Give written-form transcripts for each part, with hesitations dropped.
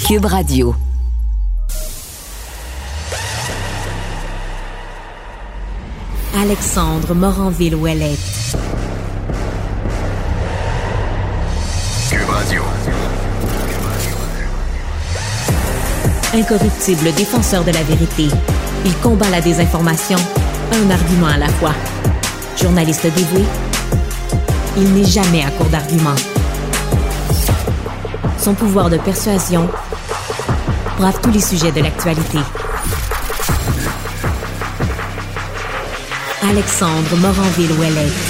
Cube Radio. Alexandre Moranville-Ouellette. Cube Radio. Incorruptible défenseur de la vérité, il combat la désinformation, un argument à la fois. Journaliste dévoué, il n'est jamais à court d'arguments. Son pouvoir de persuasion brave tous les sujets de l'actualité. Alexandre Moranville-Ouellette.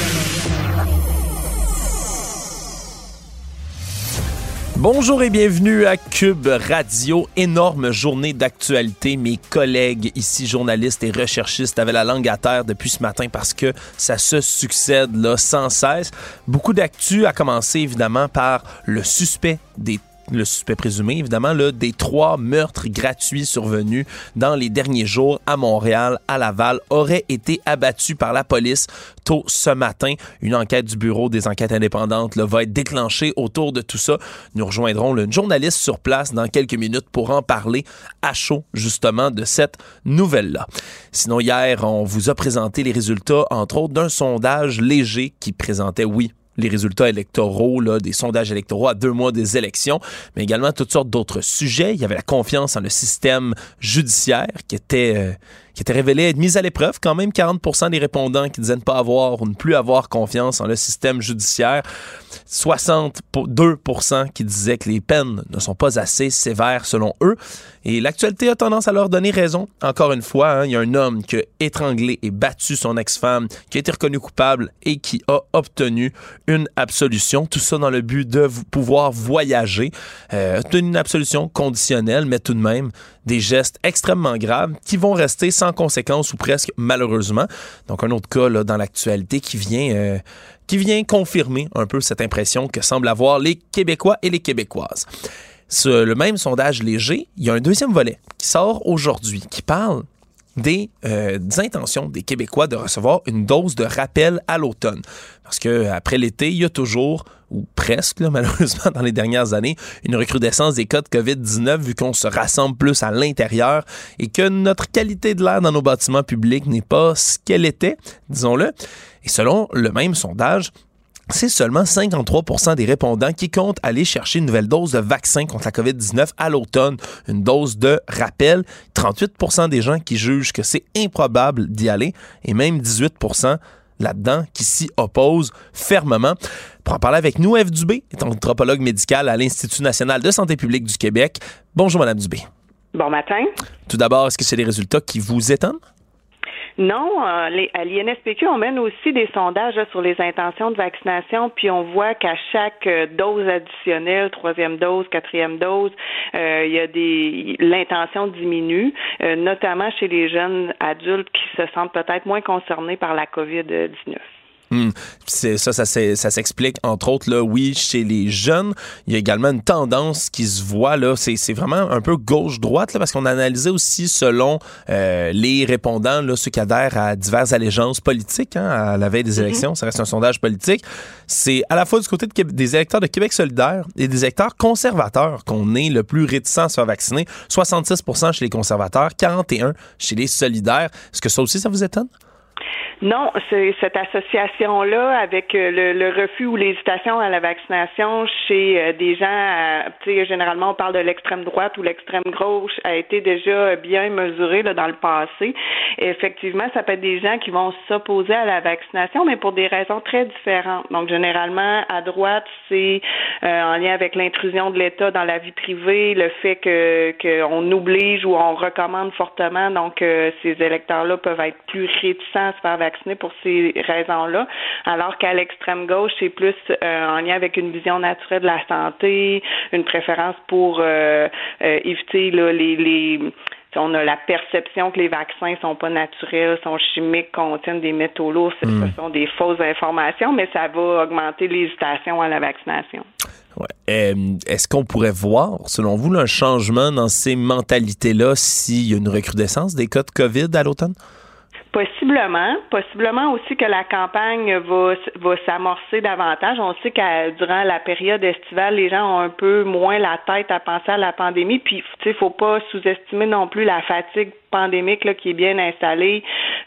Bonjour et bienvenue à Cube Radio. Énorme journée d'actualité. Mes collègues ici, journalistes et recherchistes, avaient la langue à terre depuis ce matin parce que ça se succède là sans cesse. Beaucoup d'actu, à commencer évidemment par le suspect présumé, évidemment, là, des 3 meurtres gratuits survenus dans les derniers jours à Montréal, à Laval, aurait été abattu par la police tôt ce matin. Une enquête du Bureau des enquêtes indépendantes là, va être déclenchée autour de tout ça. Nous rejoindrons là, une journaliste sur place dans quelques minutes pour en parler à chaud, justement, de cette nouvelle-là. Sinon, hier, on vous a présenté les résultats, entre autres, d'un sondage léger qui présentait, les résultats électoraux, là, des sondages électoraux à 2 mois des élections, mais également toutes sortes d'autres sujets. Il y avait la confiance en le système judiciaire qui était révélé être mise à l'épreuve. Quand même 40% des répondants qui disaient ne pas avoir ou ne plus avoir confiance en le système judiciaire. 62% qui disaient que les peines ne sont pas assez sévères selon eux. Et l'actualité a tendance à leur donner raison. Encore une fois, il y a un homme qui a étranglé et battu son ex-femme, qui a été reconnu coupable et qui a obtenu une absolution. Tout ça dans le but de pouvoir voyager. Obtenu une absolution conditionnelle, mais tout de même des gestes extrêmement graves qui vont rester sans conséquences ou presque malheureusement. Donc un autre cas là, dans l'actualité qui vient confirmer un peu cette impression que semblent avoir les Québécois et les Québécoises. Sur le même sondage léger, il y a un deuxième volet qui sort aujourd'hui, qui parle des intentions des Québécois de recevoir une dose de rappel à l'automne. Parce qu'après l'été, il y a toujours, ou presque, là, malheureusement, dans les dernières années, une recrudescence des cas de COVID-19 vu qu'on se rassemble plus à l'intérieur et que notre qualité de l'air dans nos bâtiments publics n'est pas ce qu'elle était, disons-le. Et selon le même sondage, c'est seulement 53% des répondants qui comptent aller chercher une nouvelle dose de vaccin contre la COVID-19 à l'automne, une dose de rappel. 38% des gens qui jugent que c'est improbable d'y aller et même 18% là-dedans qui s'y opposent fermement. Pour en parler avec nous, Ève Dubé est anthropologue médicale à l'Institut national de santé publique du Québec. Bonjour, Madame Dubé. Bon matin. Tout d'abord, est-ce que c'est des résultats qui vous étonnent? Non, à l'INSPQ, on mène aussi des sondages là, sur les intentions de vaccination, puis on voit qu'à chaque dose additionnelle, 3e dose, 4e dose, il y a l'intention diminue, notamment chez les jeunes adultes qui se sentent peut-être moins concernés par la COVID-19. Ça s'explique, entre autres, là, chez les jeunes. Il y a également une tendance qui se voit, là, c'est vraiment un peu gauche-droite, là, parce qu'on a analysé aussi selon les répondants, là, ceux qui adhèrent à diverses allégeances politiques, à la veille des élections. Ça reste un sondage politique. C'est à la fois du côté des électeurs de Québec solidaire et des électeurs conservateurs qu'on est le plus réticent à se faire vacciner. 66% chez les conservateurs, 41% chez les solidaires. Est-ce que ça aussi, ça vous étonne? Non, c'est cette association-là avec le refus ou l'hésitation à la vaccination chez des gens, généralement on parle de l'extrême droite ou l'extrême gauche, a été déjà bien mesurée là, dans le passé. Et effectivement, ça peut être des gens qui vont s'opposer à la vaccination, mais pour des raisons très différentes. Donc, généralement, à droite, c'est en lien avec l'intrusion de l'État dans la vie privée, le fait qu'on oblige ou on recommande fortement, donc ces électeurs-là peuvent être plus réticents à se faire vacciner pour ces raisons-là, alors qu'à l'extrême gauche, c'est plus en lien avec une vision naturelle de la santé, une préférence pour éviter là, on a la perception que les vaccins sont pas naturels, sont chimiques, contiennent des métaux lourds. Ce sont des fausses informations, mais ça va augmenter l'hésitation à la vaccination. Ouais. Est-ce qu'on pourrait voir, selon vous, là, un changement dans ces mentalités-là s'il y a une recrudescence des cas de COVID à l'automne? Possiblement aussi que la campagne va s'amorcer davantage. On sait que durant la période estivale, les gens ont un peu moins la tête à penser à la pandémie. Puis, tu sais, faut pas sous-estimer non plus la fatigue pandémique là, qui est bien installée,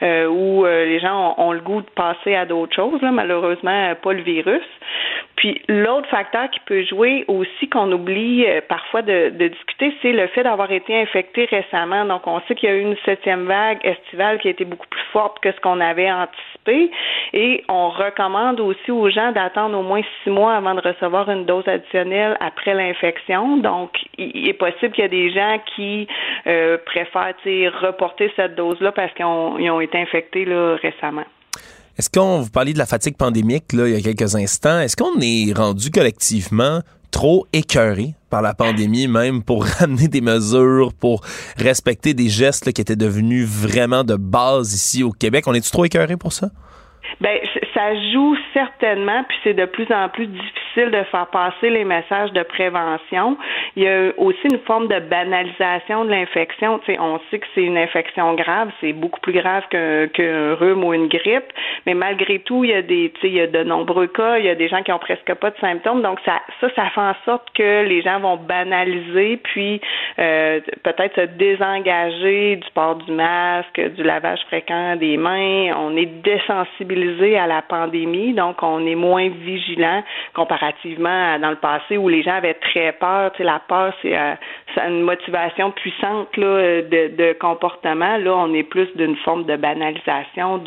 où les gens ont le goût de passer à d'autres choses. Là, malheureusement, pas le virus. Puis l'autre facteur qui peut jouer aussi, qu'on oublie parfois de discuter, c'est le fait d'avoir été infecté récemment. Donc, on sait qu'il y a eu une 7e vague estivale qui a été beaucoup plus forte que ce qu'on avait anticipé. Et on recommande aussi aux gens d'attendre au moins 6 mois avant de recevoir une dose additionnelle après l'infection. Donc, il est possible qu'il y a des gens qui préfèrent reporter cette dose-là parce qu'ils ont été infectés là, récemment. Est-ce qu'on vous parliez de la fatigue pandémique là, il y a quelques instants? Est-ce qu'on est rendu collectivement trop écœuré par la pandémie, même pour ramener des mesures, pour respecter des gestes là, qui étaient devenus vraiment de base ici au Québec? On est-tu trop écœuré pour ça? Ben, ça joue certainement, puis c'est de plus en plus difficile de faire passer les messages de prévention. Il y a aussi une forme de banalisation de l'infection. Tu sais, on sait que c'est une infection grave, c'est beaucoup plus grave qu'un rhume ou une grippe, mais malgré tout, il y a de nombreux cas, il y a des gens qui ont presque pas de symptômes, donc ça fait en sorte que les gens vont banaliser, puis peut-être se désengager du port du masque, du lavage fréquent des mains. On est désensibilisé à la pandémie, donc on est moins vigilant comparativement à dans le passé où les gens avaient très peur. Tu sais, la peur, c'est une motivation puissante là, de comportement. Là, on est plus d'une forme de banalisation,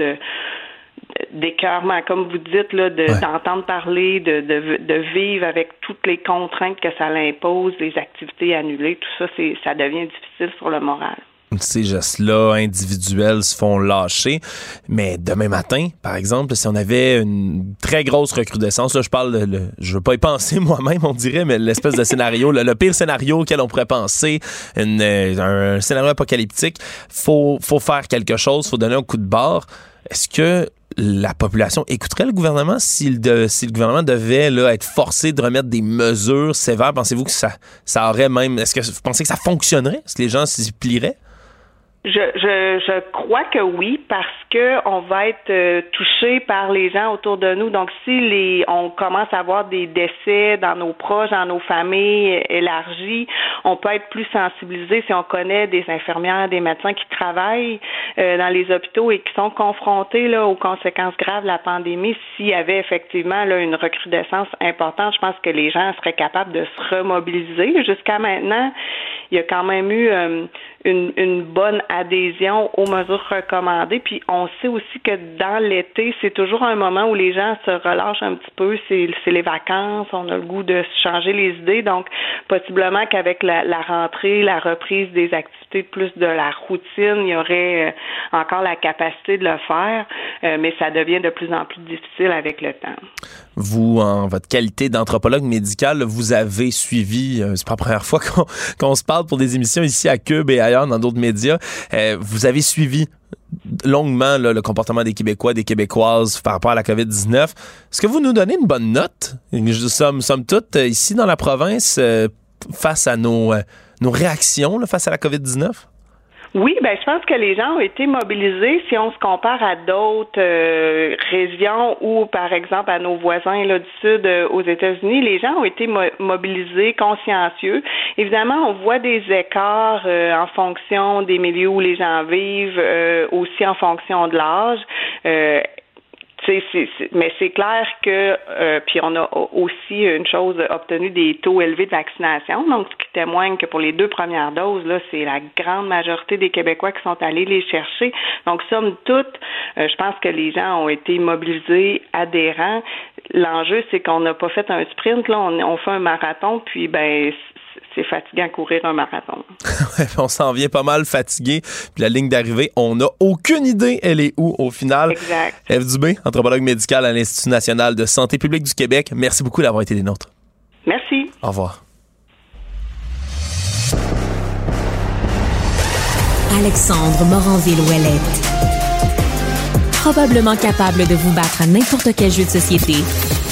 d'écœurement, comme vous dites, là, d'entendre parler, de vivre avec toutes les contraintes que ça l'impose, les activités annulées, tout ça, ça devient difficile sur le moral. Ces gestes-là individuels se font lâcher. Mais demain matin, par exemple, si on avait une très grosse recrudescence, là, je veux pas y penser moi-même, on dirait, mais l'espèce de scénario, le pire scénario auquel on pourrait penser, un scénario apocalyptique, faut faire quelque chose, faut donner un coup de barre. Est-ce que la population écouterait le gouvernement si le gouvernement devait là, être forcé de remettre des mesures sévères? Pensez-vous que ça aurait même... Est-ce que vous pensez que ça fonctionnerait? Est-ce que les gens s'y plieraient? Je crois que oui, parce que on va être touché par les gens autour de nous. Donc, si on commence à avoir des décès dans nos proches, dans nos familles élargies, on peut être plus sensibilisé si on connaît des infirmières, des médecins qui travaillent dans les hôpitaux et qui sont confrontés là aux conséquences graves de la pandémie. S'il y avait effectivement là une recrudescence importante, je pense que les gens seraient capables de se remobiliser. Jusqu'à maintenant, il y a quand même eu une bonne adhésion aux mesures recommandées. Puis on sait aussi que dans l'été, c'est toujours un moment où les gens se relâchent un petit peu. C'est les vacances, on a le goût de se changer les idées. Donc, possiblement qu'avec la rentrée, la reprise des activités plus de la routine, il y aurait encore la capacité de le faire, mais ça devient de plus en plus difficile avec le temps. Vous, en votre qualité d'anthropologue médical, vous avez suivi, c'est pas la première fois qu'on se parle pour des émissions ici à Cube et ailleurs dans d'autres médias, vous avez suivi longuement là, le comportement des Québécois, des Québécoises par rapport à la COVID-19. Est-ce que vous nous donnez une bonne note? Somme toute, ici dans la province, face à nos réactions là, face à la COVID-19? Oui, je pense que les gens ont été mobilisés. Si on se compare à d'autres régions ou, par exemple, à nos voisins là, du Sud aux États-Unis, les gens ont été mobilisés, consciencieux. Évidemment, on voit des écarts en fonction des milieux où les gens vivent, aussi en fonction de l'âge. Mais c'est clair que puis on a aussi une chose obtenu des taux élevés de vaccination, donc ce qui témoigne que pour les 2 premières doses, là, c'est la grande majorité des Québécois qui sont allés les chercher. Donc, somme toute, je pense que les gens ont été mobilisés, adhérents. L'enjeu, c'est qu'on n'a pas fait un sprint, là, on fait un marathon, puis c'est fatigant courir un marathon. On s'en vient pas mal fatigué. Puis la ligne d'arrivée, on n'a aucune idée elle est où au final. Exact. Ève Dubé, anthropologue médicale à l'Institut national de santé publique du Québec. Merci beaucoup d'avoir été des nôtres. Merci. Au revoir. Alexandre Moranville-Ouellette. Probablement capable de vous battre à n'importe quel jeu de société,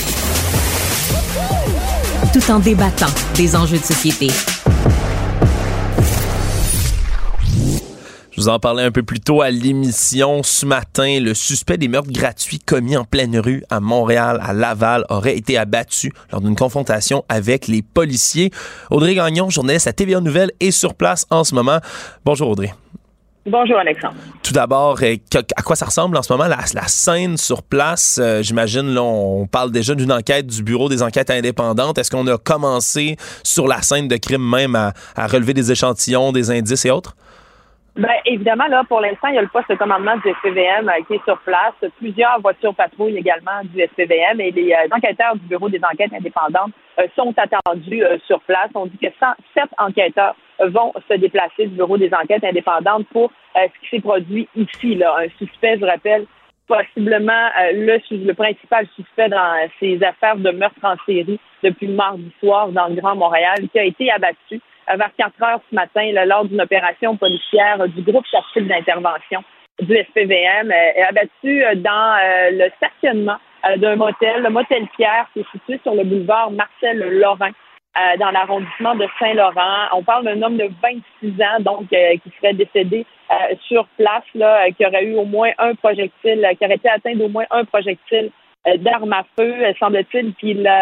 tout en débattant des enjeux de société. Je vous en parlais un peu plus tôt à l'émission ce matin. Le suspect des meurtres gratuits commis en pleine rue à Montréal, à Laval, aurait été abattu lors d'une confrontation avec les policiers. Audrey Gagnon, journaliste à TVA Nouvelles, est sur place en ce moment. Bonjour Audrey. Bonjour Alexandre. Tout d'abord, à quoi ça ressemble en ce moment, la scène sur place? J'imagine, là, on parle déjà d'une enquête du Bureau des enquêtes indépendantes. Est-ce qu'on a commencé sur la scène de crime même à relever des échantillons, des indices et autres? Bien, évidemment, là, pour l'instant, il y a le poste de commandement du SPVM qui est sur place. Plusieurs voitures patrouilles également du SPVM et les enquêteurs du Bureau des enquêtes indépendantes sont attendus sur place. On dit que 107 enquêteurs vont se déplacer du Bureau des enquêtes indépendantes pour ce qui s'est produit ici, là. Un suspect, je rappelle, possiblement le principal suspect dans ces affaires de meurtre en série depuis mardi soir dans le Grand Montréal, qui a été abattu vers 4 heures ce matin là, lors d'une opération policière du groupe tactique d'intervention du SPVM, abattu dans le stationnement d'un motel, le motel Pierre, qui est situé sur le boulevard Marcel-Lorrain, dans l'arrondissement de Saint-Laurent. On parle d'un homme de 26 ans, donc, qui serait décédé sur place, là, qui aurait eu au moins un projectile, qui aurait été atteint d'au moins un projectile d'arme à feu, semble-t-il, puis il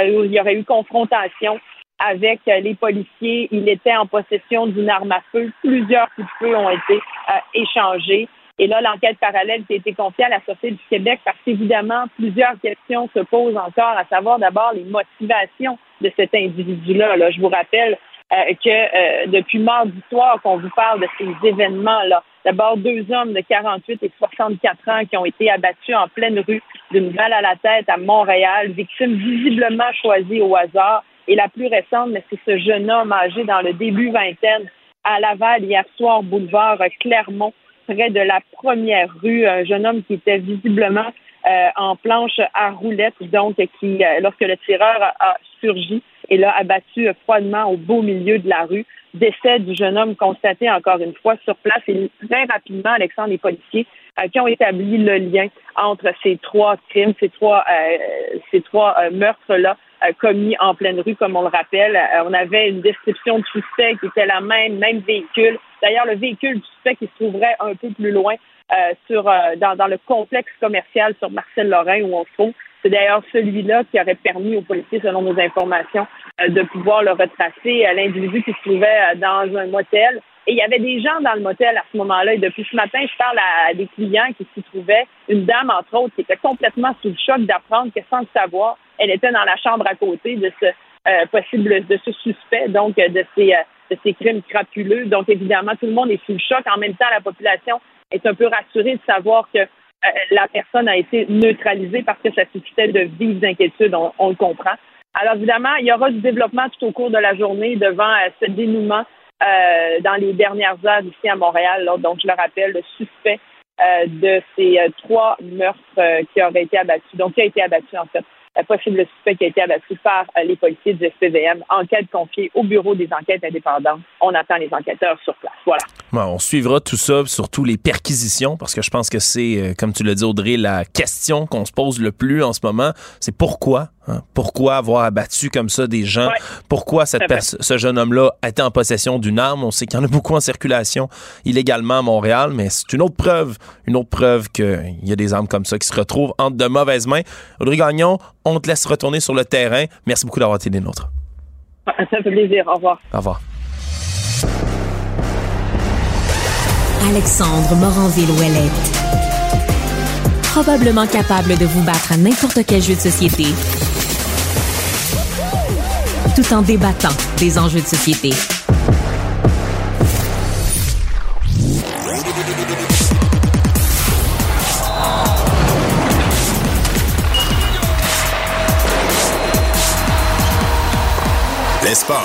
y aurait eu confrontation avec les policiers. Il était en possession d'une arme à feu. Plusieurs coups de feu ont été échangés. Et là, l'enquête parallèle qui a été confiée à la Sûreté du Québec parce qu'évidemment, plusieurs questions se posent encore, à savoir d'abord les motivations de cet individu-là. Là, je vous rappelle que depuis mardi soir qu'on vous parle de ces événements-là. D'abord, 2 hommes de 48 et 64 ans qui ont été abattus en pleine rue d'une balle à la tête à Montréal, victimes visiblement choisies au hasard. Et la plus récente, mais c'est ce jeune homme âgé dans le début vingtaine à Laval hier soir, boulevard Clermont, près de la première rue. Un jeune homme qui était visiblement en planche à roulettes, donc qui, lorsque le tireur a surgi et l'a abattu froidement au beau milieu de la rue. Décès du jeune homme constaté encore une fois sur place. Et très rapidement, Alexandre, les policiers qui ont établi le lien entre ces 3 crimes, ces trois meurtres-là, commis en pleine rue, comme on le rappelle. On avait une description de suspect qui était la même véhicule. D'ailleurs, le véhicule du suspect qui se trouverait un peu plus loin dans le complexe commercial sur Marcel-Lorrain où on se trouve. C'est d'ailleurs celui-là qui aurait permis aux policiers, selon nos informations, de pouvoir le retracer. L'individu qui se trouvait dans un motel. Et il y avait des gens dans le motel à ce moment-là. Et depuis ce matin, je parle à des clients qui s'y trouvaient. Une dame, entre autres, qui était complètement sous le choc d'apprendre que sans le savoir, elle était dans la chambre à côté de ce suspect, donc de ces crimes crapuleux. Donc évidemment, tout le monde est sous le choc. En même temps, la population est un peu rassurée de savoir que la personne a été neutralisée parce que ça suscitait de vives inquiétudes, on le comprend. Alors évidemment, il y aura du développement tout au cours de la journée devant ce dénouement dans les dernières heures ici à Montréal. Là. Donc je le rappelle, le suspect de ces 3 meurtres qui auraient été abattus, donc qui a été abattu en fait, possible suspect qui a été abattu par les policiers du SPVM. Enquête confiée au Bureau des enquêtes indépendantes. On attend les enquêteurs sur place. Voilà. Bon, on suivra tout ça, surtout les perquisitions, parce que je pense que c'est, comme tu l'as dit, Audrey, la question qu'on se pose le plus en ce moment, c'est pourquoi? Pourquoi avoir abattu comme ça des gens? Ouais. Pourquoi ce jeune homme-là était en possession d'une arme? On sait qu'il y en a beaucoup en circulation illégalement à Montréal, mais c'est une autre preuve qu'il y a des armes comme ça qui se retrouvent entre de mauvaises mains. Audrey Gagnon, on te laisse retourner sur le terrain. Merci beaucoup d'avoir été des nôtres. Ça fait plaisir. Au revoir. Au revoir. Alexandre Moranville-Ouellette. Probablement capable de vous battre à n'importe quel jeu de société, tout en débattant des enjeux de société. Les sports.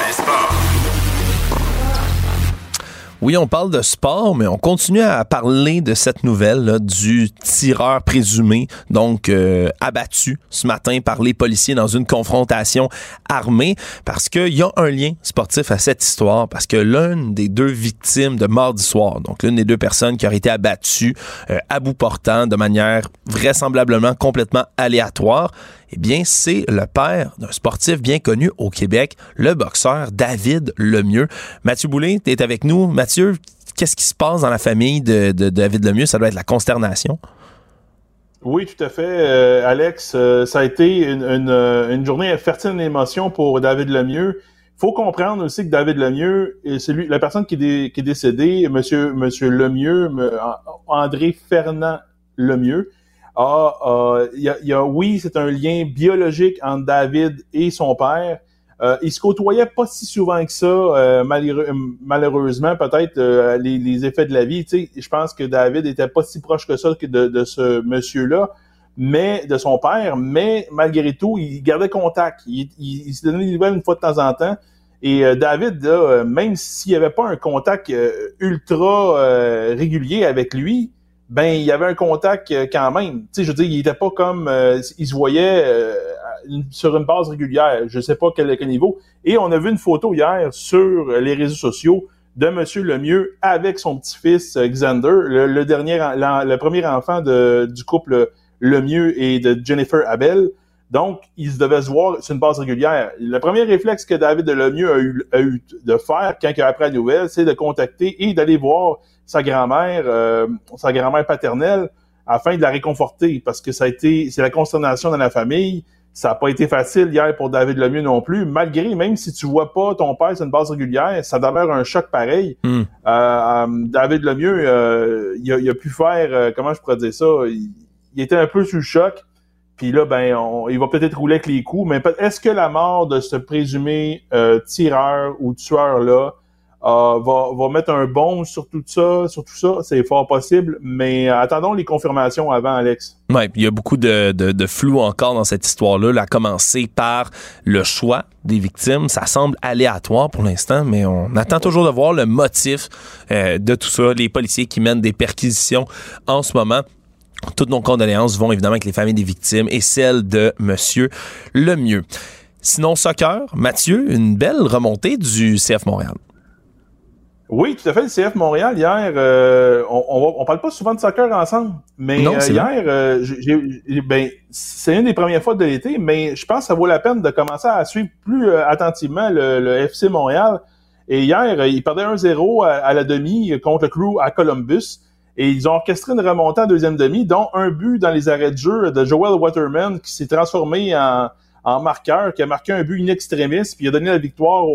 Oui, on parle de sport, mais on continue à parler de cette nouvelle là, du tireur présumé, donc abattu ce matin par les policiers dans une confrontation armée, parce qu'il y a un lien sportif à cette histoire, parce que l'une des 2 victimes de mardi soir, donc l'une des 2 personnes qui auraient été abattues à bout portant de manière vraisemblablement complètement aléatoire, eh bien, c'est le père d'un sportif bien connu au Québec, le boxeur David Lemieux. Mathieu Boulay, tu es avec nous. Mathieu, qu'est-ce qui se passe dans la famille de David Lemieux? Ça doit être la consternation. Oui, tout à fait, Alex. Ça a été une journée fertile en émotions pour David Lemieux. Il faut comprendre aussi que David Lemieux, c'est la personne qui est décédée, Monsieur Lemieux, André Fernand Lemieux, oui, c'est un lien biologique entre David et son père. Ils se côtoyaient pas si souvent que ça, malheureusement, peut-être les effets de la vie. Tu sais, je pense que David était pas si proche que ça de ce monsieur-là, mais de son père, mais malgré tout, il gardait contact. Il se donnait des nouvelles une fois de temps en temps. Et David, là, même s'il n'y avait pas un contact ultra régulier avec lui, ben il y avait un contact quand même. Tu sais, je veux dire, il était pas comme il se voyait sur une base régulière. Je sais pas quel niveau. Et on a vu une photo hier sur les réseaux sociaux de Monsieur Lemieux avec son petit-fils Xander, le premier enfant du couple Lemieux et de Jennifer Abel. Donc, ils devaient se voir sur une base régulière. Le premier réflexe que David Lemieux a eu de faire quand il a appris la nouvelle, c'est de contacter et d'aller voir sa grand-mère paternelle, afin de la réconforter, parce que c'est la consternation dans la famille. Ça n'a pas été facile hier pour David Lemieux non plus, malgré, même si tu vois pas ton père sur une base régulière, ça demeure un choc pareil. David Lemieux, il a pu faire, comment je pourrais dire ça, il était un peu sous le choc. Puis là, il va peut-être rouler avec les coups, mais est-ce que la mort de ce présumé tireur ou tueur-là va mettre un bond sur tout ça? C'est fort possible, mais attendons les confirmations avant, Alex. Oui, il y a beaucoup de flou encore dans cette histoire-là, à commencer par le choix des victimes. Ça semble aléatoire pour l'instant, mais on attend toujours de voir le motif de tout ça. Les policiers qui mènent des perquisitions en ce moment. Toutes nos condoléances vont évidemment avec les familles des victimes et celles de Monsieur Lemieux. Sinon, soccer, Mathieu, une belle remontée du CF Montréal. Oui, tout à fait. Le CF Montréal, hier, on parle pas souvent de soccer ensemble, mais non, hier, c'est une des premières fois de l'été, mais je pense que ça vaut la peine de commencer à suivre plus attentivement le FC Montréal. Et hier, ils perdaient 1-0 à la demi contre le Crew à Columbus. Et ils ont orchestré une remontée en deuxième demi, dont un but dans les arrêts de jeu de Joel Waterman qui s'est transformé en marqueur, qui a marqué un but in extremis, puis il a donné la victoire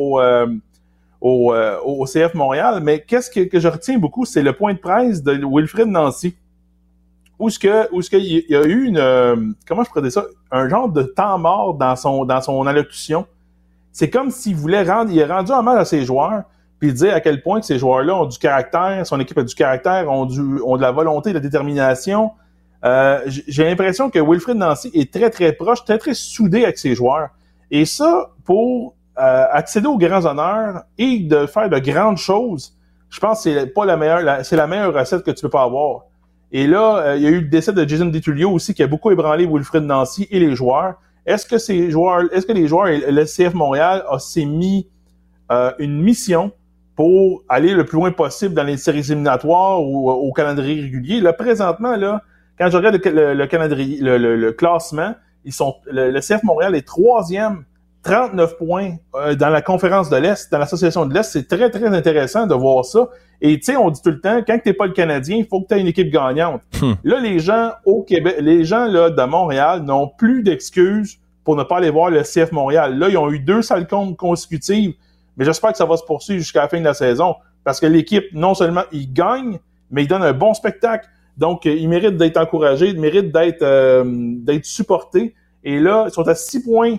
au CF Montréal. Mais qu'est-ce que je retiens beaucoup, c'est le point de presse de Wilfrid Nancy, où il y a eu comment je pourrais dire ça, un genre de temps mort dans son allocution. C'est comme s'il voulait il a rendu hommage à ses joueurs, puis dire à quel point que ces joueurs-là ont du caractère, son équipe a du caractère, ont de la volonté, de la détermination. J'ai l'impression que Wilfrid Nancy est très, très proche, très, très soudé avec ses joueurs. Et ça, pour accéder aux grands honneurs et de faire de grandes choses, je pense que c'est la meilleure recette que tu peux pas avoir. Et là, il y a eu le décès de Jason DiTullio aussi, qui a beaucoup ébranlé Wilfrid Nancy et les joueurs. Est-ce que les joueurs et le CF Montréal s'est mis une mission pour aller le plus loin possible dans les séries éliminatoires ou au calendrier régulier? Là, présentement, là, quand je regarde le calendrier, le classement, le CF Montréal est 3e, 39 points dans la conférence de l'Est, dans l'association de l'Est. C'est très, très intéressant de voir ça. Et tu sais, on dit tout le temps, quand t'es pas le Canadien, il faut que tu aies une équipe gagnante. Là, les gens au Québec, les gens là de Montréal n'ont plus d'excuses pour ne pas aller voir le CF Montréal. Là, ils ont eu 2 sales comptes consécutives. Mais j'espère que ça va se poursuivre jusqu'à la fin de la saison, parce que l'équipe, non seulement il gagne, mais il donne un bon spectacle. Donc, il mérite d'être encouragé, il mérite d'être supporté. Et là, ils sont à 6 points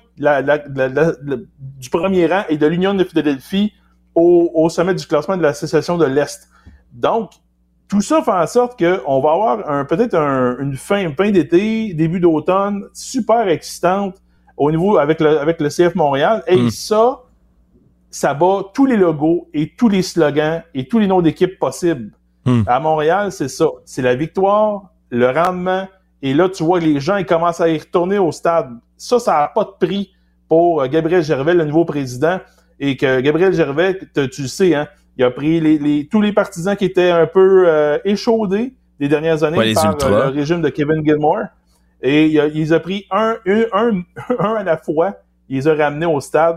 du premier rang et de l'Union de Philadelphie au sommet du classement de l'association de l'Est. Donc, tout ça fait en sorte qu'on va avoir peut-être une fin d'été, début d'automne, super excitante au niveau avec le CF Montréal. Et ça bat tous les logos et tous les slogans et tous les noms d'équipes possibles. À Montréal, c'est ça. C'est la victoire, le rendement, et là, tu vois, les gens, ils commencent à y retourner au stade. Ça n'a pas de prix pour Gabriel Gervais, le nouveau président, et que Gabriel Gervais, tu le sais, hein, il a pris tous les partisans qui étaient un peu échaudés des dernières années par le régime de Kevin Gilmore, et il les a pris un à la fois, il les a ramenés au stade.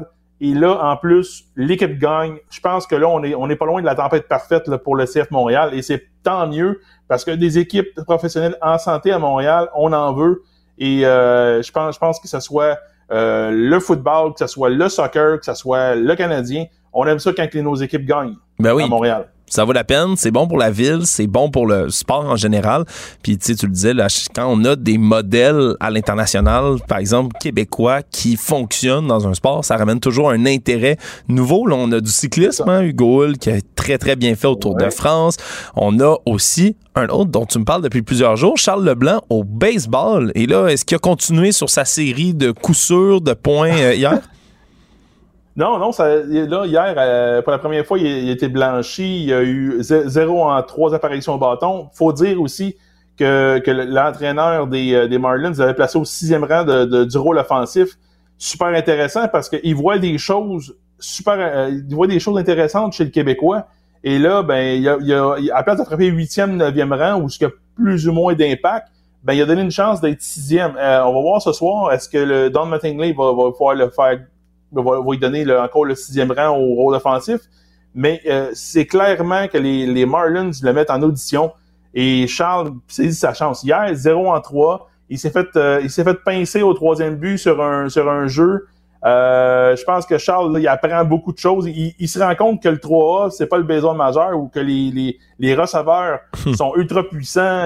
Et là, en plus, l'équipe gagne. Je pense que là, on est pas loin de la tempête parfaite là, pour le CF Montréal. Et c'est tant mieux parce que des équipes professionnelles en santé à Montréal, on en veut. Et je pense que ce soit le football, que ce soit le soccer, que ce soit le Canadien, on aime ça quand nos équipes gagnent à Montréal. Ça vaut la peine, c'est bon pour la ville, c'est bon pour le sport en général. Puis tu le disais, là, quand on a des modèles à l'international, par exemple québécois, qui fonctionnent dans un sport, ça ramène toujours un intérêt nouveau. Là, on a du cyclisme, hein, Hugo Hull, qui a très, très bien fait au Tour de France. On a aussi un autre dont tu me parles depuis plusieurs jours, Charles Leblanc, au baseball. Et là, est-ce qu'il a continué sur sa série de coups sûrs, de points hier? Non, là, hier, pour la première fois, il a été blanchi. Il y a eu 0 en 3 apparitions au bâton. Faut dire aussi que l'entraîneur des Marlins avait placé au 6e rang du rôle offensif. Super intéressant parce qu'il voit des choses il voit des choses intéressantes chez le Québécois. Et là, ben, à place de frapper 8e, 9e rang, où il y a plus ou moins d'impact, ben, il a donné une chance d'être 6e. On va voir ce soir, est-ce que le Don Mattingly va pouvoir le faire, va lui donner encore le 6e rang au rôle offensif, mais c'est clairement que les Marlins le mettent en audition et Charles saisit sa chance. Hier, 0 en 3, il s'est fait pincer au 3e but sur un jeu. Je pense que Charles, là, il apprend beaucoup de choses. Il se rend compte que le 3A, c'est pas le baseball majeur ou que les receveurs sont ultra puissants.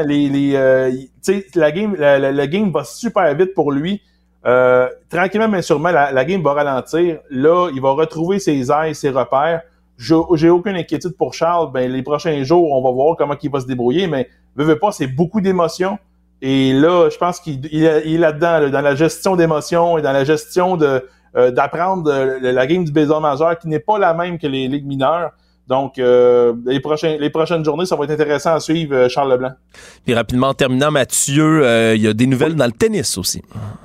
La game va super vite pour lui. Tranquillement mais sûrement, la game va ralentir. Là, il va retrouver ses ailes, ses repères. J'ai aucune inquiétude pour Charles. Ben, les prochains jours, on va voir comment il va se débrouiller, mais veut pas, c'est beaucoup d'émotions. Et là, je pense qu'il est là-dedans, là, dans la gestion d'émotions et dans la gestion d'apprendre la game du baseball majeur qui n'est pas la même que les ligues mineures. Donc, les prochaines journées, ça va être intéressant à suivre Charles Leblanc. Puis rapidement, en terminant, Mathieu, il y a des nouvelles dans le tennis aussi.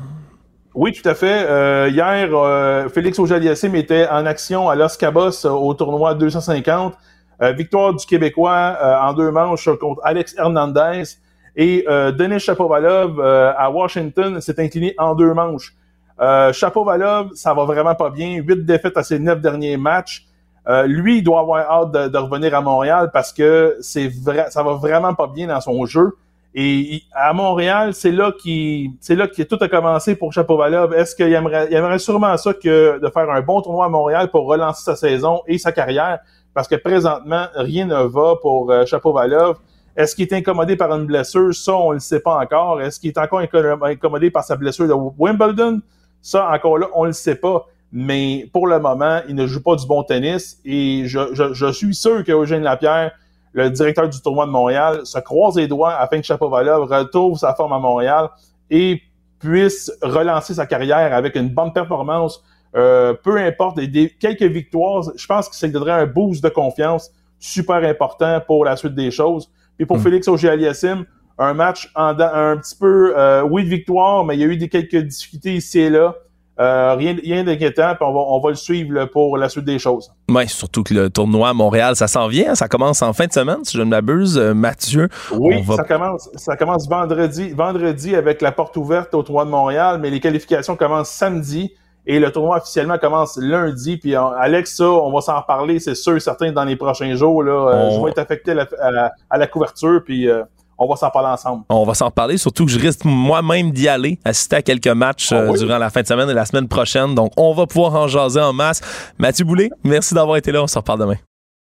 Oui, tout à fait. Hier, Félix Auger-Aliassime était en action à Los Cabos au tournoi 250. Victoire du Québécois en 2 manches contre Alex Hernandez. Et Denis Shapovalov à Washington s'est incliné en 2 manches. Shapovalov, ça va vraiment pas bien. 8 défaites à ses 9 derniers matchs. Lui, il doit avoir hâte de revenir à Montréal parce que ça va vraiment pas bien dans son jeu. Et à Montréal, c'est là que tout a commencé pour Shapovalov. Est-ce qu'il aimerait sûrement ça que de faire un bon tournoi à Montréal pour relancer sa saison et sa carrière? Parce que présentement, rien ne va pour Shapovalov. Est-ce qu'il est incommodé par une blessure? Ça, on ne le sait pas encore. Est-ce qu'il est encore incommodé par sa blessure de Wimbledon? Ça, encore là, on ne le sait pas. Mais pour le moment, il ne joue pas du bon tennis. Et je suis sûr qu'Eugène Lapierre, le directeur du tournoi de Montréal, se croise les doigts afin que Shapovalov retrouve sa forme à Montréal et puisse relancer sa carrière avec une bonne performance. Peu importe, quelques victoires, je pense que ça lui donnerait un boost de confiance super important pour la suite des choses. Puis pour Félix Auger-Aliassime, un match un petit peu, oui, de victoire, mais il y a eu quelques difficultés ici et là. Rien d'inquiétant, puis on va le suivre là, pour la suite des choses. Oui, surtout que le tournoi à Montréal, ça s'en vient, ça commence en fin de semaine, si je ne m'abuse, Mathieu. Oui, ça commence vendredi avec la porte ouverte au tournoi de Montréal, mais les qualifications commencent samedi et le tournoi officiellement commence lundi. Puis Alex, ça, on va s'en reparler, c'est sûr, certain, dans les prochains jours. Là, je vais être affecté à la couverture, puis on va s'en parler ensemble. On va s'en reparler, surtout que je risque moi-même d'y aller, assister à quelques matchs durant la fin de semaine et la semaine prochaine. Donc, on va pouvoir en jaser en masse. Mathieu Boulay, merci d'avoir été là. On se reparle demain.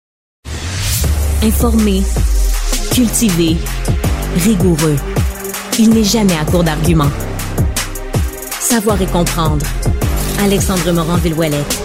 Informé, cultivé, rigoureux. Il n'est jamais à court d'arguments. Savoir et comprendre. Alexandre Morin-Villouellette.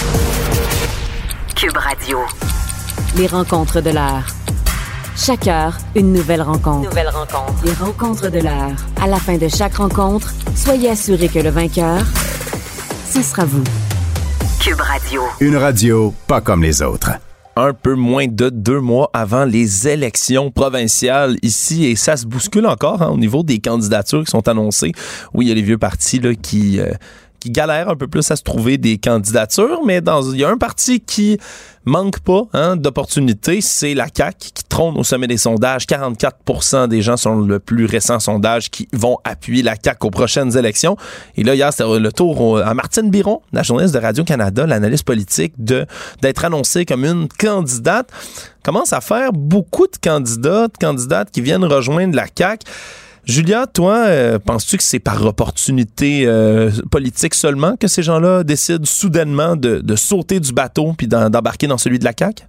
Cube Radio. Les rencontres de l'heure. Chaque heure, une nouvelle rencontre. Les rencontres de l'heure. À la fin de chaque rencontre, soyez assurés que le vainqueur, ce sera vous. Cube Radio. Une radio pas comme les autres. Un peu moins de 2 mois avant les élections provinciales ici, et ça se bouscule encore au niveau des candidatures qui sont annoncées. Oui, il y a les vieux partis là, qui qui galère un peu plus à se trouver des candidatures, mais il y a un parti qui manque pas d'opportunités, c'est la CAQ qui trône au sommet des sondages. 44% des gens selon le plus récent sondage qui vont appuyer la CAQ aux prochaines élections. Et là, hier, c'était le tour à Martine Biron, la journaliste de Radio-Canada, l'analyste politique, d'être annoncée comme une candidate. Commence à faire beaucoup de candidates qui viennent rejoindre la CAQ. Julia, toi, penses-tu que c'est par opportunité politique seulement que ces gens-là décident soudainement de sauter du bateau puis d'embarquer dans celui de la CAQ?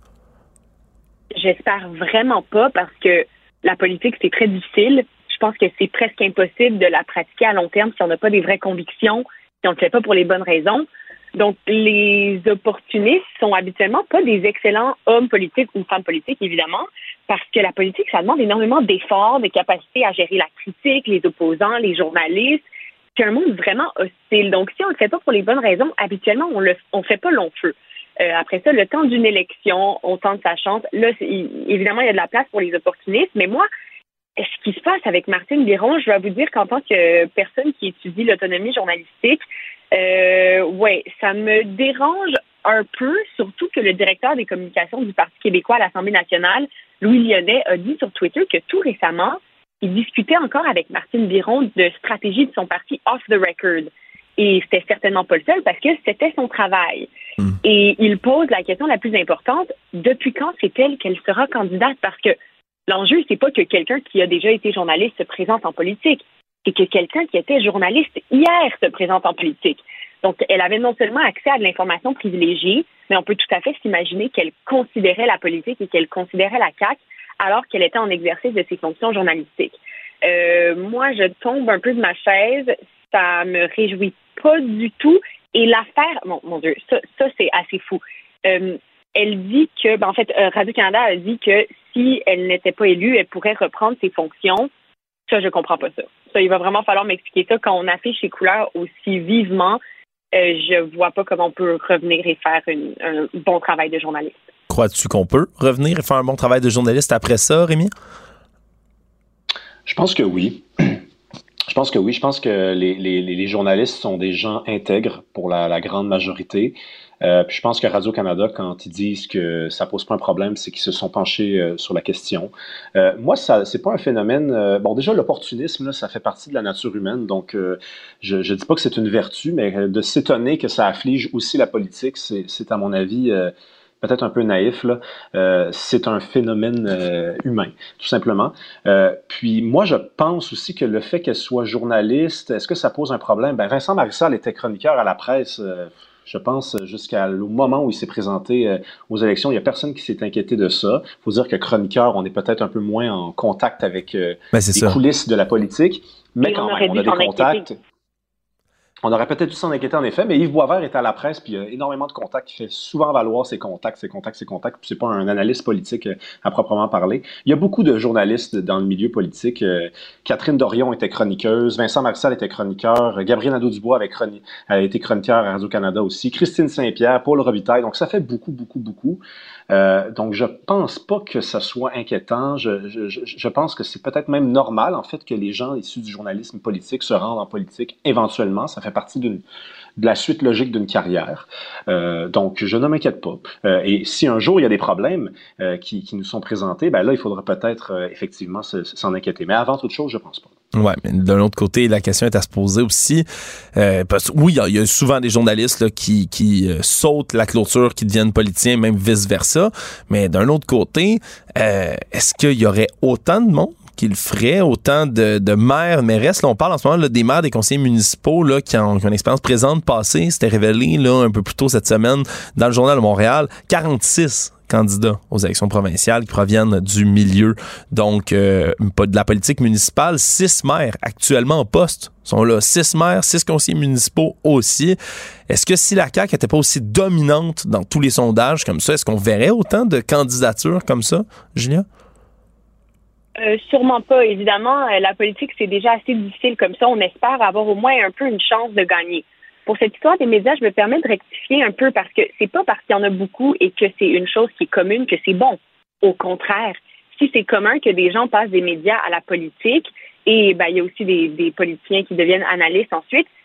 J'espère vraiment pas, parce que la politique, c'est très difficile. Je pense que c'est presque impossible de la pratiquer à long terme si on n'a pas des vraies convictions, si on ne le fait pas pour les bonnes raisons. Donc, les opportunistes sont habituellement pas des excellents hommes politiques ou femmes politiques, évidemment, parce que la politique, ça demande énormément d'efforts, de capacité à gérer la critique, les opposants, les journalistes. C'est un monde vraiment hostile. Donc, si on ne le fait pas pour les bonnes raisons, habituellement, on fait pas long feu. Après ça, le temps d'une élection, on tente sa chance. Là, évidemment, il y a de la place pour les opportunistes, mais moi, ce qui se passe avec Martine Biron, je vais vous dire qu'en tant que personne qui étudie l'autonomie journalistique, ça me dérange un peu, surtout que le directeur des communications du Parti québécois à l'Assemblée nationale, Louis Lyonnais, a dit sur Twitter que tout récemment, il discutait encore avec Martine Biron de stratégie de son parti off the record. Et c'était certainement pas le seul, parce que c'était son travail. Et il pose la question la plus importante: depuis quand c'est-elle qu'elle sera candidate? Parce que l'enjeu, c'est pas que quelqu'un qui a déjà été journaliste se présente en politique, c'est que quelqu'un qui était journaliste hier se présente en politique. Donc, elle avait non seulement accès à de l'information privilégiée, mais on peut tout à fait s'imaginer qu'elle considérait la politique et qu'elle considérait la CAQ alors qu'elle était en exercice de ses fonctions journalistiques. Moi, je tombe un peu de ma chaise. Ça me réjouit pas du tout. Et l'affaire, mon Dieu, ça c'est assez fou. Elle dit que, en fait, Radio-Canada a dit que si elle n'était pas élue, elle pourrait reprendre ses fonctions. Ça, je comprends pas ça. Ça, il va vraiment falloir m'expliquer ça. Quand on affiche les couleurs aussi vivement, je vois pas comment on peut revenir et faire un bon travail de journaliste. Crois-tu qu'on peut revenir et faire un bon travail de journaliste après ça, Rémi? Je pense que oui. Je pense que les journalistes sont des gens intègres pour la grande majorité. Puis je pense que Radio-Canada, quand ils disent que ça pose pas un problème, c'est qu'ils se sont penchés sur la question. Moi, c'est pas un phénomène... déjà, l'opportunisme, là, ça fait partie de la nature humaine. Donc, je dis pas que c'est une vertu, mais de s'étonner que ça afflige aussi la politique, c'est à mon avis... peut-être un peu naïf, là, c'est un phénomène humain, tout simplement. Puis moi, je pense aussi que le fait qu'elle soit journaliste, est-ce que ça pose un problème? Vincent Marissal était chroniqueur à la presse, je pense, jusqu'au moment où il s'est présenté aux élections. Il n'y a personne qui s'est inquiété de ça. Il faut dire que chroniqueur, on est peut-être un peu moins en contact avec les coulisses de la politique, mais quand même, on a des contacts. On aurait peut-être dû s'en inquiéter, en effet, mais Yves Boisvert est à la presse, puis il y a énormément de contacts, il fait souvent valoir ses contacts, puis c'est pas un analyste politique à proprement parler. Il y a beaucoup de journalistes dans le milieu politique. Catherine Dorion était chroniqueuse, Vincent Marissal était chroniqueur, Gabriel Nadeau-Dubois a été chroniqueur à Radio-Canada aussi, Christine Saint-Pierre, Paul Robitaille, donc ça fait beaucoup. Donc je pense pas que ça soit inquiétant, je pense que c'est peut-être même normal, en fait, que les gens issus du journalisme politique se rendent en politique éventuellement, ça fait partie de la suite logique d'une carrière. Donc, je ne m'inquiète pas. Et si un jour il y a des problèmes qui nous sont présentés, là, il faudra peut-être effectivement s'en inquiéter. Mais avant toute chose, je pense pas. Ouais, mais d'un autre côté, la question est à se poser aussi. Parce que oui, il y a souvent des journalistes là, qui sautent la clôture, qui deviennent politiciens, même vice-versa. Mais d'un autre côté, est-ce qu'il y aurait autant de monde qu'il ferait, autant de maires, mairesses? Là, on parle en ce moment là, des maires, des conseillers municipaux là, qui ont une expérience présente passée. C'était révélé là, un peu plus tôt cette semaine dans le Journal de Montréal. 46 candidats aux élections provinciales qui proviennent du milieu, donc pas de la politique municipale. 6 maires actuellement en poste sont là. 6 maires, 6 conseillers municipaux aussi. Est-ce que si la CAQ n'était pas aussi dominante dans tous les sondages comme ça, est-ce qu'on verrait autant de candidatures comme ça, Julia? Sûrement pas, évidemment. La politique, c'est déjà assez difficile comme ça. On espère avoir au moins un peu une chance de gagner. Pour cette histoire des médias, je me permets de rectifier un peu parce que c'est pas parce qu'il y en a beaucoup et que c'est une chose qui est commune que c'est bon. Au contraire, si c'est commun que des gens passent des médias à la politique et il y a aussi des politiciens qui deviennent analystes ensuite,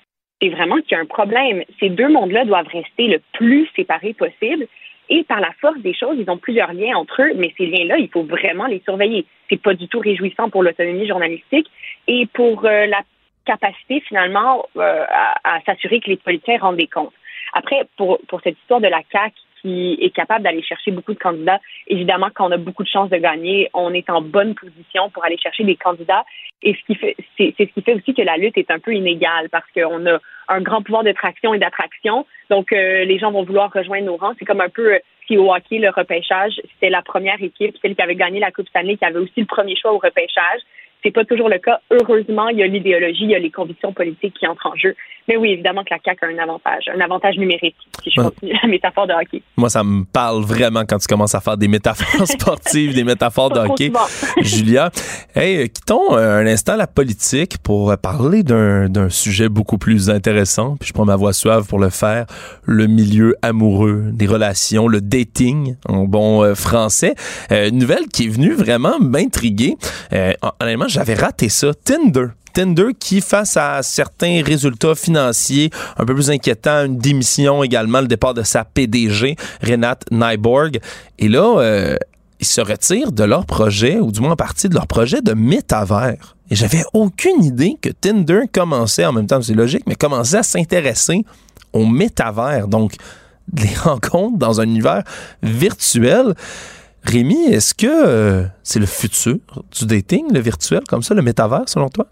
c'est vraiment qu'il y a un problème. Ces deux mondes-là doivent rester le plus séparés possible. Et par la force des choses, ils ont plusieurs liens entre eux, mais ces liens-là, il faut vraiment les surveiller. C'est pas du tout réjouissant pour l'autonomie journalistique et pour la capacité, finalement, à s'assurer que les politiciens rendent des comptes. Après, pour cette histoire de la CAQ qui est capable d'aller chercher beaucoup de candidats, évidemment, quand on a beaucoup de chances de gagner, on est en bonne position pour aller chercher des candidats. Et c'est ce qui fait aussi que la lutte est un peu inégale parce qu'on a un grand pouvoir de traction et d'attraction. Donc, les gens vont vouloir rejoindre nos rangs. C'est comme un peu si au hockey, le repêchage, c'était la première équipe, celle qui avait gagné la Coupe Stanley, qui avait aussi le premier choix au repêchage. C'est pas toujours le cas. Heureusement, il y a l'idéologie, il y a les convictions politiques qui entrent en jeu. Mais oui, évidemment que la CAQ a un avantage numérique, si je continue la métaphore de hockey. Moi, ça me parle vraiment quand tu commences à faire des métaphores sportives, des métaphores de hockey. Julia, hey, quittons un instant la politique pour parler d'un sujet beaucoup plus intéressant. Puis je prends ma voix suave pour le faire. Le milieu amoureux, des relations, le dating, en bon français. Une nouvelle qui est venue vraiment m'intriguer. Honnêtement, j'avais raté ça. Tinder qui, face à certains résultats financiers un peu plus inquiétants, une démission également, le départ de sa PDG, Renate Nyborg. Et là, ils se retirent de leur projet, ou du moins en partie de leur projet de métavers. Et j'avais aucune idée que Tinder commençait, en même temps c'est logique, mais commençait à s'intéresser au métavers. Donc, les rencontres dans un univers virtuel. Rémi, est-ce que c'est le futur du dating, le virtuel, comme ça, le métavers, selon toi?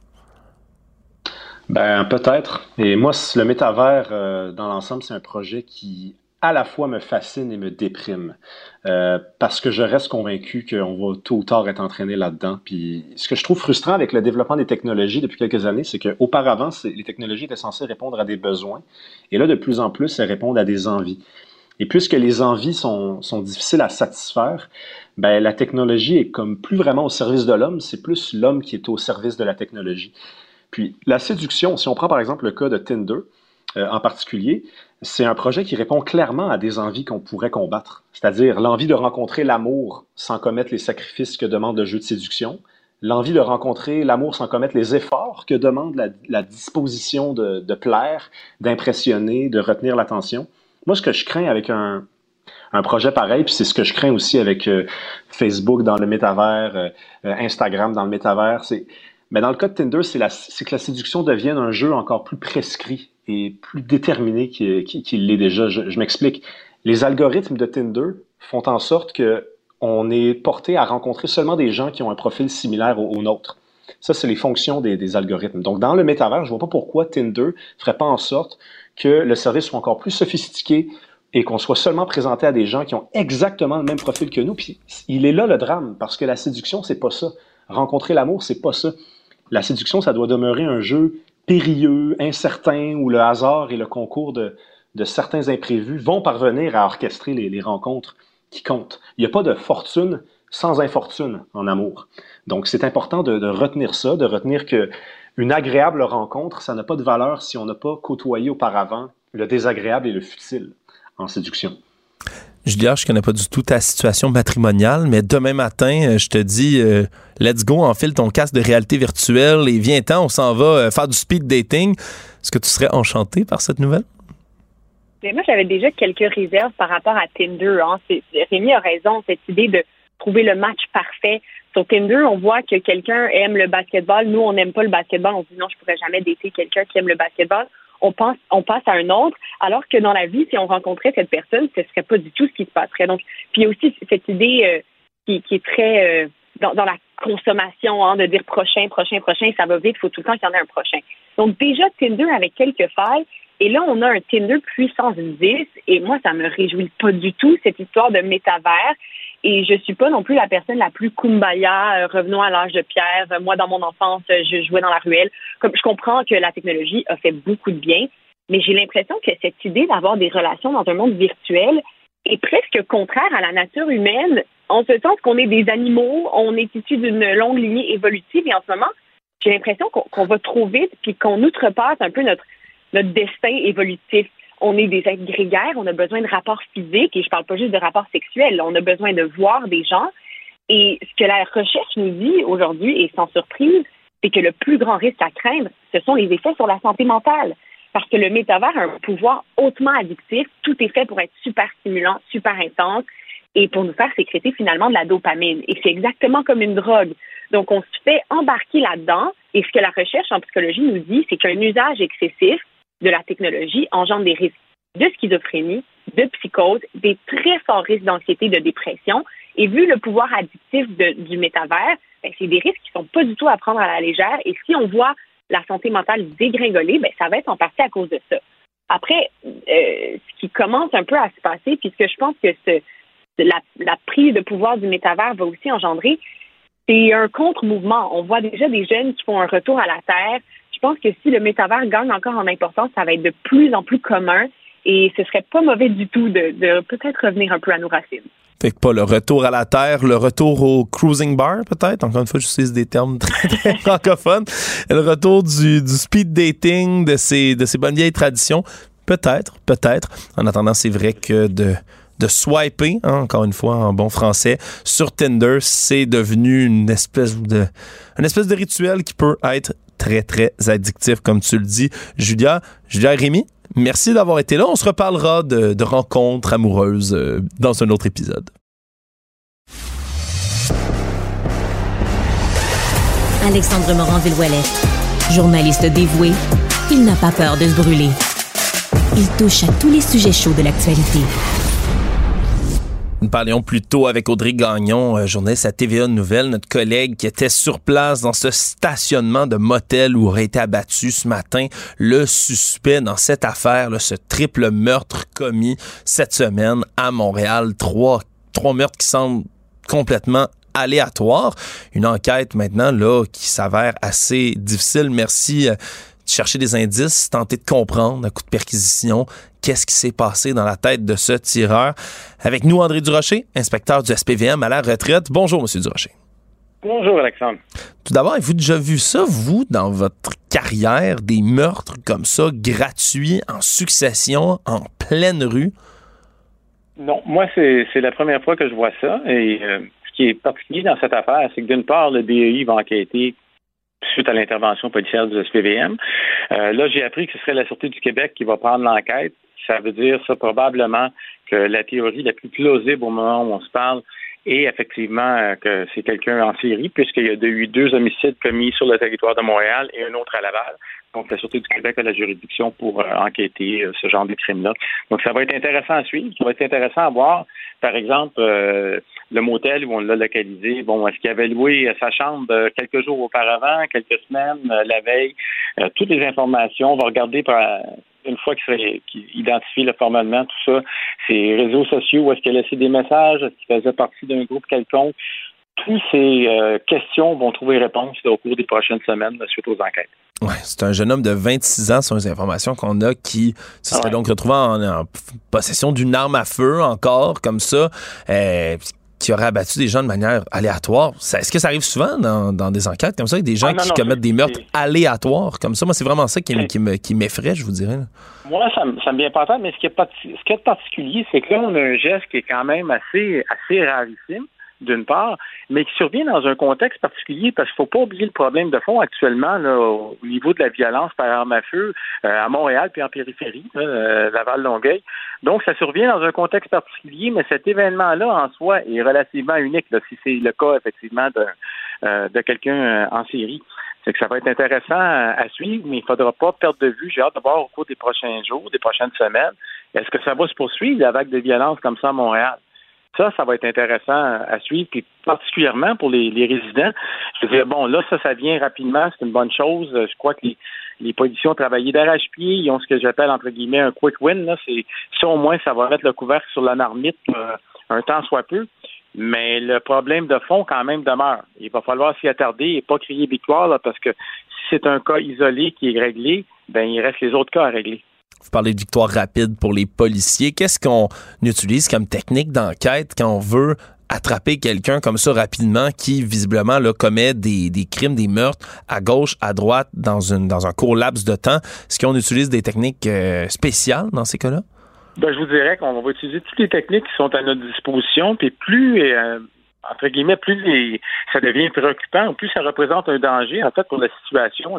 Ben, peut-être. Et moi, le métavers, dans l'ensemble, c'est un projet qui, à la fois, me fascine et me déprime. Parce que je reste convaincu qu'on va tôt ou tard être entraîné là-dedans. Puis, ce que je trouve frustrant avec le développement des technologies depuis quelques années, c'est qu'auparavant, les technologies étaient censées répondre à des besoins. Et là, de plus en plus, elles répondent à des envies. Et puisque les envies sont difficiles à satisfaire, ben, la technologie est comme plus vraiment au service de l'homme, c'est plus l'homme qui est au service de la technologie. Puis la séduction, si on prend par exemple le cas de Tinder en particulier, c'est un projet qui répond clairement à des envies qu'on pourrait combattre, c'est-à-dire l'envie de rencontrer l'amour sans commettre les sacrifices que demande le jeu de séduction, l'envie de rencontrer l'amour sans commettre les efforts que demande la disposition de plaire, d'impressionner, de retenir l'attention. Moi, ce que je crains avec un projet pareil, puis c'est ce que je crains aussi avec Facebook dans le métavers, Instagram dans le métavers, mais dans le cas de Tinder, c'est que la séduction devienne un jeu encore plus prescrit et plus déterminé qu'il l'est déjà. Je m'explique. Les algorithmes de Tinder font en sorte qu'on est porté à rencontrer seulement des gens qui ont un profil similaire au nôtre. Ça, c'est les fonctions des algorithmes. Donc, dans le métavers, je vois pas pourquoi Tinder ferait pas en sorte que le service soit encore plus sophistiqué et qu'on soit seulement présenté à des gens qui ont exactement le même profil que nous. Puis, il est là le drame, parce que la séduction, c'est pas ça. Rencontrer l'amour, c'est pas ça. La séduction, ça doit demeurer un jeu périlleux, incertain, où le hasard et le concours de certains imprévus vont parvenir à orchestrer les rencontres qui comptent. Il n'y a pas de fortune sans infortune en amour. Donc, c'est important de retenir ça, de retenir qu'une agréable rencontre, ça n'a pas de valeur si on n'a pas côtoyé auparavant le désagréable et le futile en séduction. Julia, je connais pas du tout ta situation matrimoniale, mais demain matin, je te dis, let's go, enfile ton casque de réalité virtuelle et viens-t'en, on s'en va faire du speed dating. Est-ce que tu serais enchanté par cette nouvelle? Mais moi, j'avais déjà quelques réserves par rapport à Tinder. Hein. Rémi a raison, cette idée de trouver le match parfait. Sur Tinder, on voit que quelqu'un aime le basketball. Nous, on n'aime pas le basketball. On se dit non, je pourrais jamais dater quelqu'un qui aime le basketball. On passe à un autre, alors que dans la vie, si on rencontrait cette personne, ce serait pas du tout ce qui se passerait. Donc, puis il y a aussi cette idée qui est très dans la consommation, hein, de dire prochain, ça va vite, il faut tout le temps qu'il y en ait un prochain. Donc déjà, Tinder avec quelques failles, et là, on a un Tinder puissance 10, et moi, ça me réjouit pas du tout, cette histoire de métavers. Et je suis pas non plus la personne la plus kumbaya, revenons à l'âge de pierre. Moi, dans mon enfance, je jouais dans la ruelle. Comme je comprends que la technologie a fait beaucoup de bien, mais j'ai l'impression que cette idée d'avoir des relations dans un monde virtuel est presque contraire à la nature humaine, en ce sens qu'on est des animaux, on est issus d'une longue lignée évolutive, et en ce moment, j'ai l'impression qu'on va trop vite puis qu'on outrepasse un peu notre destin évolutif. On est des êtres grégaires, on a besoin de rapports physiques, et je parle pas juste de rapports sexuels, on a besoin de voir des gens. Et ce que la recherche nous dit aujourd'hui, et sans surprise, c'est que le plus grand risque à craindre, ce sont les effets sur la santé mentale. parce que le métavers a un pouvoir hautement addictif. Tout est fait pour être super stimulant, super intense et pour nous faire sécréter finalement de la dopamine. Et c'est exactement comme une drogue. Donc, on se fait embarquer là-dedans et ce que la recherche en psychologie nous dit, c'est qu'un usage excessif de la technologie engendre des risques de schizophrénie, de psychose, des très forts risques d'anxiété, de dépression. Et vu le pouvoir addictif du métavers, c'est des risques qui ne sont pas du tout à prendre à la légère. Et si on voit la santé mentale dégringoler, ça va être en partie à cause de ça. Après, ce qui commence un peu à se passer, puis ce que je pense que la prise de pouvoir du métavers va aussi engendrer, c'est un contre-mouvement. On voit déjà des jeunes qui font un retour à la terre. Je pense que si le métavers gagne encore en importance, ça va être de plus en plus commun et ce serait pas mauvais du tout de peut-être revenir un peu à nos racines. Fait que pas le retour à la terre, le retour au cruising bar, peut-être. Encore une fois, j'utilise des termes très, très francophones. Le retour du speed dating, de ces bonnes vieilles traditions. Peut-être. En attendant, c'est vrai que de swiper, encore une fois, en bon français, sur Tinder, c'est devenu une espèce de rituel qui peut être très, très addictif, comme tu le dis. Julia et Rémi, merci d'avoir été là. On se reparlera de rencontres amoureuses dans un autre épisode. Alexandre Morin-Villouellette, journaliste dévoué, il n'a pas peur de se brûler. Il touche à tous les sujets chauds de l'actualité. Nous parlions plus tôt avec Audrey Gagnon, journaliste à TVA Nouvelles, notre collègue qui était sur place dans ce stationnement de motel où aurait été abattu ce matin le suspect dans cette affaire, là, ce triple meurtre commis cette semaine à Montréal. Trois meurtres qui semblent complètement aléatoires. Une enquête maintenant là qui s'avère assez difficile. Merci de chercher des indices, tenter de comprendre à coup de perquisition qu'est-ce qui s'est passé dans la tête de ce tireur. Avec nous, André Durocher, inspecteur du SPVM à la retraite. Bonjour, Monsieur Durocher. Bonjour, Alexandre. Tout d'abord, avez-vous déjà vu ça, vous, dans votre carrière, des meurtres comme ça, gratuits, en succession, en pleine rue? Non, moi, c'est la première fois que je vois ça. Et ce qui est particulier dans cette affaire, c'est que d'une part, le DEI va enquêter suite à l'intervention policière du SPVM. Là, j'ai appris que ce serait la Sûreté du Québec qui va prendre l'enquête. Ça veut dire, ça, probablement, que la théorie la plus plausible au moment où on se parle est effectivement que c'est quelqu'un en série, puisqu'il y a eu 2 homicides commis sur le territoire de Montréal et un autre à Laval. Donc, la Sûreté du Québec a la juridiction pour enquêter ce genre de crime-là. Donc, ça va être intéressant à suivre. Ça va être intéressant à voir, par exemple, le motel où on l'a localisé. Bon, est-ce qu'il avait loué sa chambre quelques jours auparavant, quelques semaines, la veille? Toutes les informations. On va regarder une fois qu'il identifie formellement tout ça, ses réseaux sociaux, où est-ce qu'il a laissé des messages, est-ce qu'il faisait partie d'un groupe quelconque. Toutes ces questions vont trouver réponse au cours des prochaines semaines suite aux enquêtes. Ouais, c'est un jeune homme de 26 ans, sur les informations qu'on a, qui se serait donc retrouvé en possession d'une arme à feu, encore, comme ça, qui aurait abattu des gens de manière aléatoire. Est-ce que ça arrive souvent dans des enquêtes comme ça, avec des gens qui commettent des meurtres aléatoires comme ça? Moi, c'est vraiment ça qui m'effraie, je vous dirais. Là. Moi, ça me vient pas en tête, mais ce qui est particulier, c'est que là, on a un geste qui est quand même assez rarissime, d'une part, mais qui survient dans un contexte particulier parce qu'il ne faut pas oublier le problème de fond actuellement là, au niveau de la violence par arme à feu à Montréal puis en périphérie, Laval-Longueuil. Donc, ça survient dans un contexte particulier, mais cet événement-là, en soi, est relativement unique, là, si c'est le cas, effectivement, de quelqu'un en série. C'est que ça va être intéressant à suivre, mais il ne faudra pas perdre de vue. J'ai hâte de voir au cours des prochains jours, des prochaines semaines, est-ce que ça va se poursuivre, la vague de violence comme ça à Montréal? Ça va être intéressant à suivre, puis particulièrement pour les résidents. Je veux dire, bon, là, ça vient rapidement, c'est une bonne chose. Je crois que les policiers ont travaillé d'arrache-pied, ils ont ce que j'appelle, entre guillemets, un quick win. Là. Ça, au moins, ça va mettre le couvercle sur la marmite un temps soit peu. Mais le problème de fond, quand même, demeure. Il va falloir s'y attarder et pas crier victoire, là, parce que si c'est un cas isolé qui est réglé, ben il reste les autres cas à régler. Vous parlez de victoire rapide pour les policiers. Qu'est-ce qu'on utilise comme technique d'enquête quand on veut attraper quelqu'un comme ça rapidement qui, visiblement, là, commet des crimes, des meurtres à gauche, à droite, dans un court laps de temps? Est-ce qu'on utilise des techniques spéciales dans ces cas-là? Ben, je vous dirais qu'on va utiliser toutes les techniques qui sont à notre disposition, puis plus... entre guillemets, plus ça devient préoccupant, plus ça représente un danger, en fait, pour la situation. Là.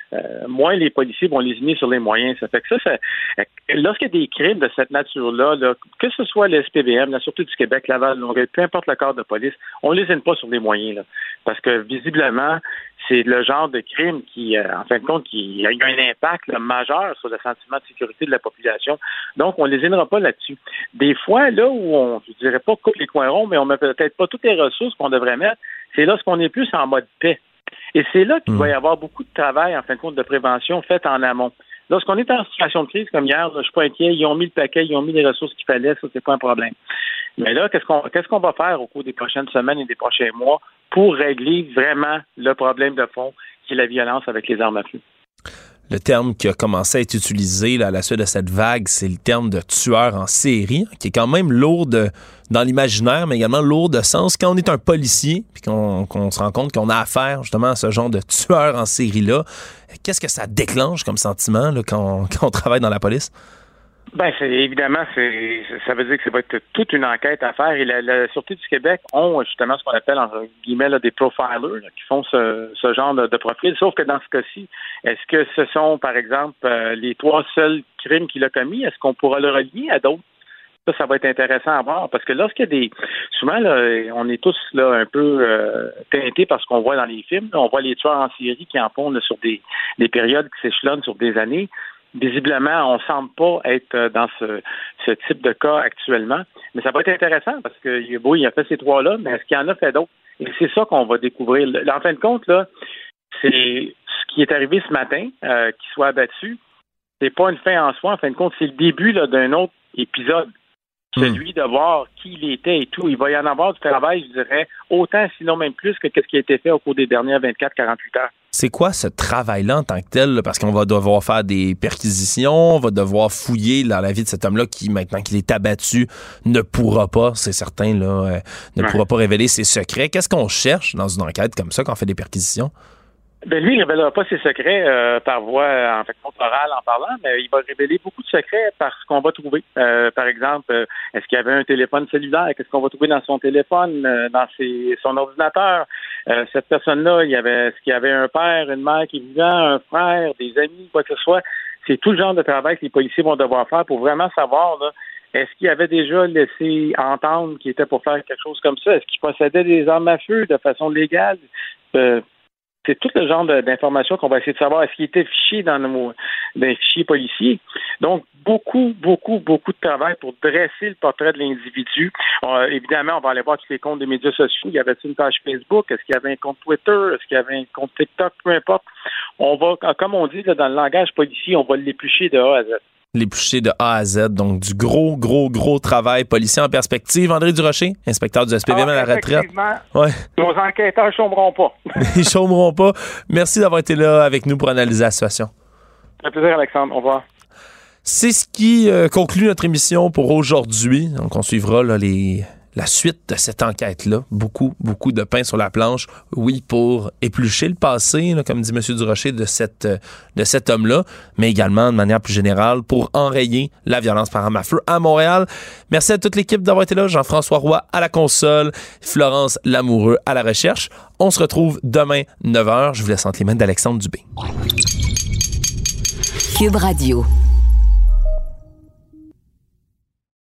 moins les policiers vont lésiner sur les moyens. Ça fait que ça lorsqu'il y a des crimes de cette nature-là, là, que ce soit le SPVM, la Sûreté du Québec, Laval, Longueuil, peu importe le corps de police, on lésine pas sur les moyens, là. Parce que, visiblement, c'est le genre de crime qui, en fin de compte, qui a eu un impact là, majeur sur le sentiment de sécurité de la population. Donc, on ne lésinera pas là-dessus. Des fois, là où on, je dirais pas coupe les coins ronds, mais on met peut-être pas toutes les ressources qu'on devrait mettre, c'est lorsqu'on est plus en mode paix. Et c'est là qu'il va y avoir beaucoup de travail, en fin de compte, de prévention fait en amont. Lorsqu'on est en situation de crise comme hier, là, je suis pas inquiet, ils ont mis le paquet, ils ont mis les ressources qu'il fallait, ça, c'est pas un problème. Mais là, qu'est-ce qu'on va faire au cours des prochaines semaines et des prochains mois pour régler vraiment le problème de fond qui est la violence avec les armes à feu? Le terme qui a commencé à être utilisé là, à la suite de cette vague, c'est le terme de tueur en série, qui est quand même lourd dans l'imaginaire, mais également lourd de sens. Quand on est un policier, puis qu'on se rend compte qu'on a affaire justement à ce genre de tueur en série-là, qu'est-ce que ça déclenche comme sentiment là, quand on travaille dans la police? Ben, évidemment, ça veut dire que ça va être toute une enquête à faire. Et la Sûreté du Québec ont justement ce qu'on appelle, entre guillemets, là, des profilers là, qui font ce genre de profil. Sauf que dans ce cas-ci, est-ce que ce sont, par exemple, les 3 seuls crimes qu'il a commis? Est-ce qu'on pourra le relier à d'autres? Ça va être intéressant à voir. Parce que lorsqu'il y a souvent, là, on est tous là un peu teintés par ce qu'on voit dans les films. Là. On voit les tueurs en série qui en font là, sur des périodes qui s'échelonnent sur des années. Visiblement, on ne semble pas être dans ce type de cas actuellement. Mais ça va être intéressant parce que il a fait ces 3-là, mais est-ce qu'il y en a fait d'autres? Et c'est ça qu'on va découvrir. En fin de compte, là, c'est ce qui est arrivé ce matin, qu'il soit abattu. C'est pas une fin en soi. En fin de compte, c'est le début là, d'un autre épisode. Celui de voir qui il était et tout. Il va y en avoir du travail, je dirais, autant, sinon même plus que ce qui a été fait au cours des dernières 24-48 heures. C'est quoi ce travail-là en tant que tel? Là? Parce qu'on va devoir faire des perquisitions, on va devoir fouiller dans la vie de cet homme-là qui, maintenant qu'il est abattu, ne pourra pas, c'est certain, là, pourra pas révéler ses secrets. Qu'est-ce qu'on cherche dans une enquête comme ça quand on fait des perquisitions? Ben lui, il ne révélera pas ses secrets par voie, en fait, orale en parlant, mais il va révéler beaucoup de secrets par ce qu'on va trouver. Par exemple, est-ce qu'il y avait un téléphone cellulaire? Qu'est-ce qu'on va trouver dans son téléphone, dans son ordinateur? Cette personne-là, est-ce qu'il y avait un père, une mère qui vivait, un frère, des amis, quoi que ce soit? C'est tout le genre de travail que les policiers vont devoir faire pour vraiment savoir, là, est-ce qu'il avait déjà laissé entendre qu'il était pour faire quelque chose comme ça? Est-ce qu'il possédait des armes à feu de façon légale? C'est tout le genre d'informations qu'on va essayer de savoir. Est-ce qu'il était fiché dans nos fichiers policiers? Donc, beaucoup de travail pour dresser le portrait de l'individu. Évidemment, on va aller voir tous les comptes des médias sociaux. Y avait-il une page Facebook? Est-ce qu'il y avait un compte Twitter? Est-ce qu'il y avait un compte TikTok? Peu importe. On va, comme on dit là, dans le langage policier, on va l'éplucher de A à Z. L'éplucher de A à Z, donc du gros travail policier en perspective. André Durocher, inspecteur du SPVM à la retraite. Ouais. Nos enquêteurs ne chômeront pas. Ils chômeront pas. Merci d'avoir été là avec nous pour analyser la situation. Un plaisir, Alexandre. Au revoir. C'est ce qui conclut notre émission pour aujourd'hui. Donc, on suivra là, la suite de cette enquête-là. Beaucoup de pain sur la planche. Oui, pour éplucher le passé, là, comme dit M. Durocher, de cet homme-là, mais également, de manière plus générale, pour enrayer la violence par arme à feu à Montréal. Merci à toute l'équipe d'avoir été là. Jean-François Roy à la console, Florence Lamoureux à la recherche. On se retrouve demain, 9h. Je vous laisse entre les mains d'Alexandre Dubé. Cube Radio.